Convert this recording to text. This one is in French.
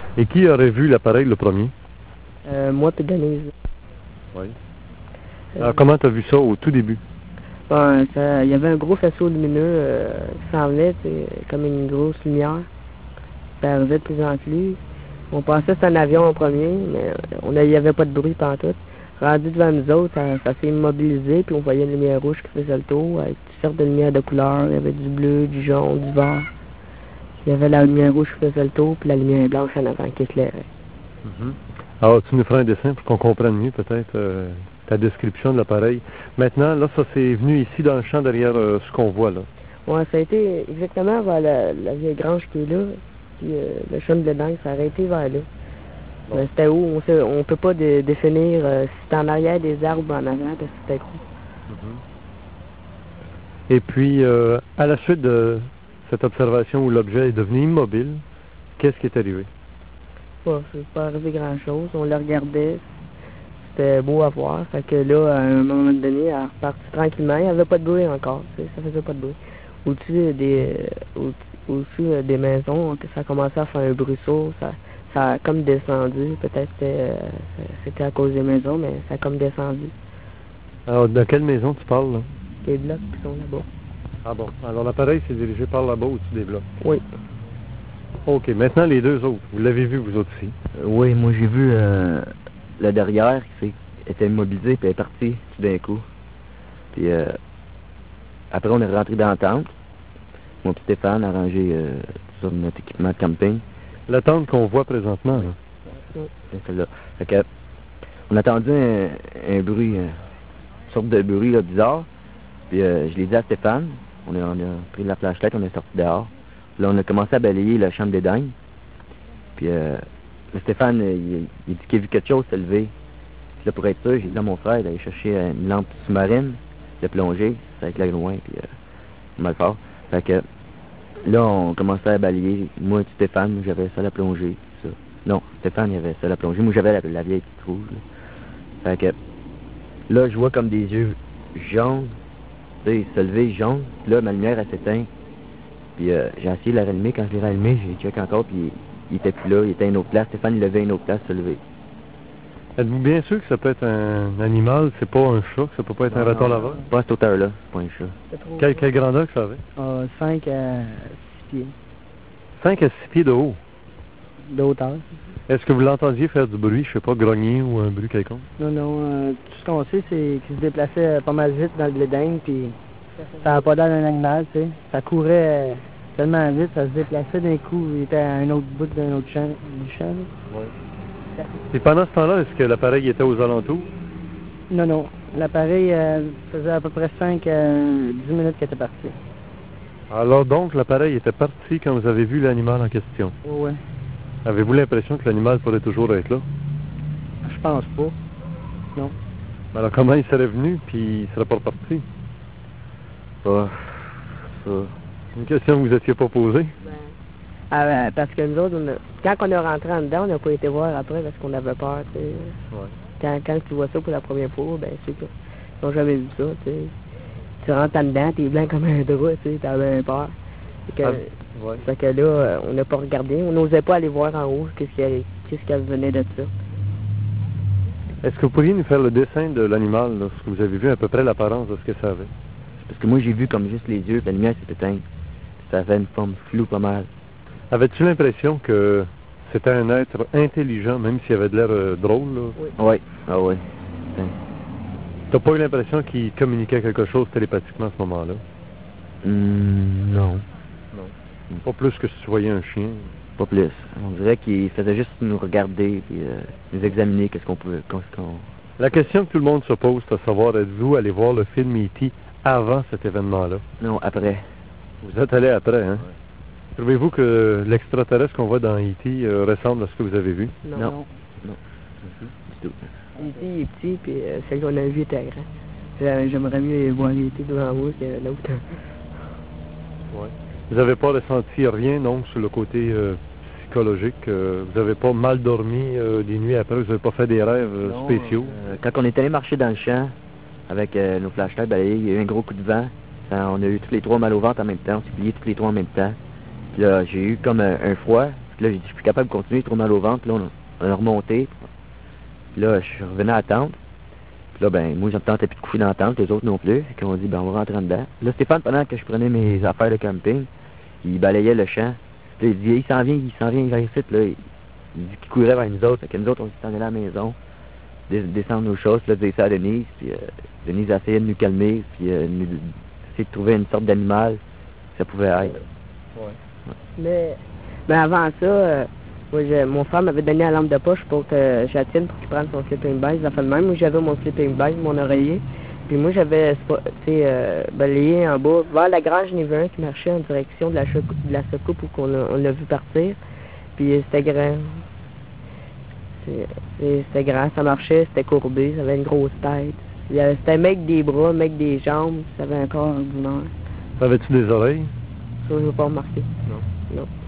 Et qui aurait vu l'appareil le premier? Moi puis Denise. Oui. Alors, comment tu as vu ça au tout début? Ben, il y avait un gros faisceau lumineux qui s'en venait, comme une grosse lumière. Ça arrivait de plus en plus. On pensait que c'était un avion en premier, mais il n'y avait pas de bruit pantoute. Rendu devant nous autres, ça s'est immobilisé, puis on voyait une lumière rouge qui faisait le tour, avec toutes sortes de lumières de couleurs. Il y avait du bleu, du jaune, du vert. Il y avait la lumière rouge qui faisait le tour, puis la lumière blanche en avant qui éclairait. Alors, tu nous feras un dessin pour qu'on comprenne mieux peut-être ta description de l'appareil. Maintenant, là, ça c'est venu ici dans le champ derrière ce qu'on voit là. Ouais, ça a été exactement vers la vieille grange qui est là, puis le champ de blé d'Angle, ça a été vers là. Bon. Mais c'était où? On peut pas définir si c'était en arrière des arbres ou en avant, parce que c'était gros. Et puis, à la suite de cette observation où l'objet est devenu immobile, qu'est-ce qui est arrivé? C'est pas arrivé grand-chose. On le regardait. C'était beau à voir. Fait que là, à un moment donné, elle repartit tranquillement. Il n'y avait pas de bruit encore. Ça faisait pas de bruit. Au-dessus des maisons, ça commençait à faire un bruit sourd. Ça a comme descendu. Peut-être que c'était à cause des maisons, mais ça a comme descendu. Alors, dans quelle maison tu parles, là? Les blocs qui sont là-bas. Ah bon. Alors, l'appareil s'est dirigé par là-bas au-dessus des blocs. Oui. OK. Maintenant, les deux autres. Vous l'avez vu, vous autres aussi? Oui, moi j'ai vu le derrière qui était immobilisé, puis elle est partie tout d'un coup. Puis après, on est rentré dans la tente. Mon petit Stéphane a rangé sur notre équipement de camping. La tente qu'on voit présentement, là. Oui. C'est celle-là. Fait que, on a entendu un bruit, une sorte de bruit là, bizarre. Puis je l'ai dit à Stéphane. On a pris la flashlight, on est sorti dehors. Puis là, on a commencé à balayer la chambre des dingues. Puis Stéphane, il dit qu'il a vu quelque chose se lever. Puis là, pour être sûr, j'ai dit à mon frère d'aller chercher une lampe sous-marine, de plonger, ça éclaire loin, puis mal fort. Fait que là, on commençait à balayer. Moi et Stéphane, j'avais ça à plonger. Ça. Non, Stéphane, il avait ça à plonger. Moi, j'avais la vieille petite rouge. Là. Fait que là, je vois comme des yeux jaunes, tu sais, se lever jaune. Puis là, ma lumière, elle s'éteint. Puis j'ai essayé de la rallumer. Quand je l'ai rallumée, j'ai checké encore, puis il était plus là. Il était à une autre place. Stéphane, il levait à une autre place, se lever. Êtes-vous bien sûr que ça peut être un animal, c'est pas un chat, que ça peut pas être un raton laveur? Pas à cette hauteur-là, c'est pas un chat. Quelle grandeur que ça avait? 5 à 6 pieds 5 à 6 pieds de haut. de hauteur. Est-ce que vous l'entendiez faire du bruit, je sais pas, grogner ou un bruit quelconque? Non, tout ce qu'on sait, c'est qu'il se déplaçait pas mal vite dans le blé d'Inde, puis ça n'a pas l'air d'un animal, tu sais. Ça courait tellement vite, ça se déplaçait d'un coup, il était à un autre bout d'un autre champ, du champ. Oui. Et pendant ce temps-là, est-ce que l'appareil était aux alentours? Non, l'appareil faisait à peu près 5 à 10 minutes qu'il était parti. Alors donc, l'appareil était parti quand vous avez vu l'animal en question. Oui. Avez-vous l'impression que l'animal pourrait toujours être là? Je pense pas. Non. Alors comment il serait venu, puis il serait pas reparti? Pas ça. Une question que vous n'étiez pas posée? Parce que nous autres, quand on est rentré en dedans, on n'a pas été voir après parce qu'on avait peur, tu sais. Ouais. Quand tu vois ça pour la première fois, ben c'est que ils n'ont jamais vu ça, tu sais. Tu rentres en dedans, t'es blanc comme un drap, tu sais, t'as bien peur. Fait que là, on n'a pas regardé, on n'osait pas aller voir en haut qu'est-ce qu'elle venait de ça. Est-ce que vous pourriez nous faire le dessin de l'animal, lorsque vous avez vu à peu près l'apparence de ce que ça avait? Parce que moi, j'ai vu comme juste les yeux, puis la lumière s'est éteinte. Ça avait une forme floue pas mal. Avais-tu l'impression que c'était un être intelligent, même s'il avait de l'air drôle, là? Oui. Oui, ah oui. T'as pas eu l'impression qu'il communiquait quelque chose télépathiquement à ce moment-là? Non. Pas plus que si tu voyais un chien. Pas plus. On dirait qu'il faisait juste nous regarder, puis nous examiner qu'est-ce qu'on pouvait... La question que tout le monde se pose, c'est à savoir, êtes-vous allé voir le film E.T. avant cet événement-là? Non, après. Vous êtes allé après, hein? Ouais. Trouvez-vous que l'extraterrestre qu'on voit dans E.T. ressemble à ce que vous avez vu? Non. Du tout. E.T. il est petit, puis celui qu'on a vu était grand. J'aimerais mieux voir E.T. devant moi que l'autre. Ouais. Vous n'avez pas ressenti rien, donc, sur le côté psychologique? Vous n'avez pas mal dormi des nuits après? Vous n'avez pas fait des rêves spéciaux? Quand on est allé marcher dans le champ, avec nos flashlights balayés, il y a eu un gros coup de vent. On a eu tous les trois mal au ventre en même temps. On s'est pliés tous les trois en même temps. Puis là, j'ai eu comme un froid, parce Puis là, j'ai dit, je suis plus capable de continuer, trop mal au ventre. Puis là, on a remonté. Puis là, je suis revenu à la tente. Puis là, ben, moi, je ne tentais plus de coucher dans la tente, les autres non plus. Fait qu'on dit, ben, on va rentrer en dedans. Là, Stéphane, pendant que je prenais mes affaires de camping, il balayait le champ. Puis là, il dit, il s'en vient vers ici. Puis là, il dit qu'il courait vers nous autres. Fait que nous autres, on s'en allait à la maison, descendre nos choses, puis là, dire ça à Denise. Puis Denise a essayé de nous calmer, puis essayer de trouver une sorte d'animal que ça pouvait être. Mais avant ça, mon frère m'avait donné la lampe de poche pour que j'atteigne pour qu'il prenne son sleeping bag. Ça fait de même. Moi, j'avais mon sleeping bag, mon oreiller. Puis moi, j'avais balayé en bas vers la grange niveau 1 qui marchait en direction de la secoupe où on l'a vu partir. Puis c'était grand. C'était grand, ça marchait, c'était courbé, ça avait une grosse tête. C'était un mec des bras, un mec des jambes, ça avait un corps ordinaire. Avais-tu des oreilles? Ça, je n'ai pas remarqué. Non. Non.